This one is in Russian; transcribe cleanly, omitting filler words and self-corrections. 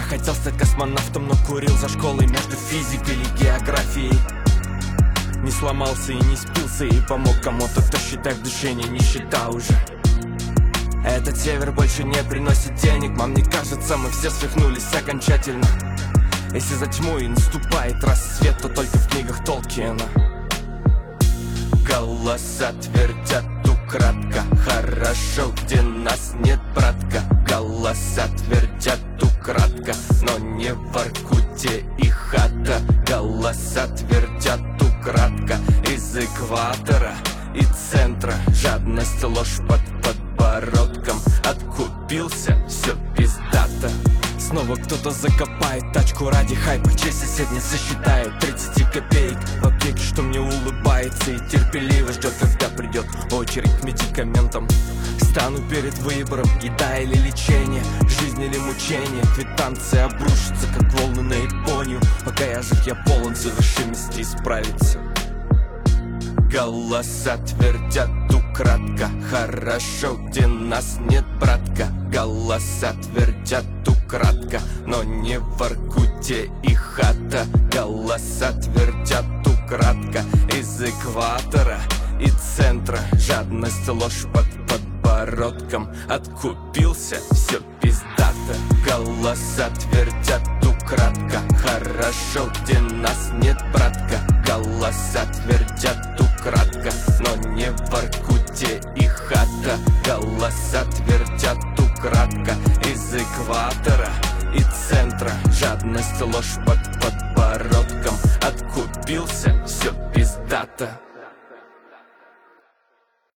Я хотел стать космонавтом, но курил за школой между физикой и географией. Не сломался и не спился, и помог кому-то, кто считает в душе не нищета уже. Этот север больше не приносит денег. Мам, мне кажется, мы все свихнулись окончательно. Если за тьму и наступает рассвет, то только в книгах Толкиена. Голоса твердят украдко: хорошо, где нас нет, братка. Голоса твердят украдко, но не в Воркуте и хата. Голоса твердят украдко из экватора и центра. Жадность, ложь под подбородком. Откупился, все пиздато. Снова кто-то закопает тачку ради хайпа, чей сосед не засчитает 30 копеек в аптеке, что мне улыбается и терпеливо ждет, когда придет очередь к медикаментам. Стану перед выбором: еда или лечение, жизнь или мучение. Квитанция обрушится, как волны на Японию. Пока я жив, я полон, заверши мести справиться. Голоса твердят украдко: хорошо, где нас нет, братка. Голоса твердят украдко, но не в Воркуте и хата. Голоса твердят украдко из экватора и центра. Жадность, ложь под подбородком. Откупился, все пиздато. Голоса твердят украдко: хорошо, где нас нет, братка. Голоса твердят украдко, но не в Воркуте и хата. Голоса твердят украдко из экватора и центра. Жадность, ложь под подбородком. Откупился, все пиздато.